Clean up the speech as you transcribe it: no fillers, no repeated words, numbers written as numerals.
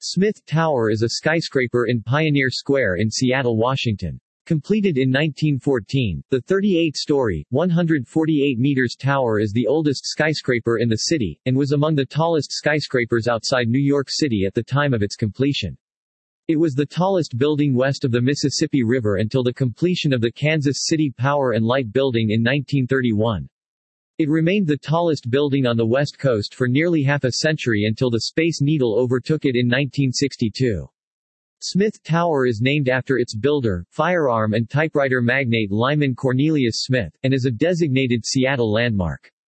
Smith Tower is a skyscraper in Pioneer Square in Seattle, Washington. Completed in 1914, the 38-story, 148 meters tower is the oldest skyscraper in the city, and was among the tallest skyscrapers outside New York City at the time of its completion. It was the tallest building west of the Mississippi River until the completion of the Kansas City Power and Light Building in 1931. It remained the tallest building on the West Coast for nearly half a century until the Space Needle overtook it in 1962. Smith Tower is named after its builder, firearm and typewriter magnate Lyman Cornelius Smith, and is a designated Seattle landmark.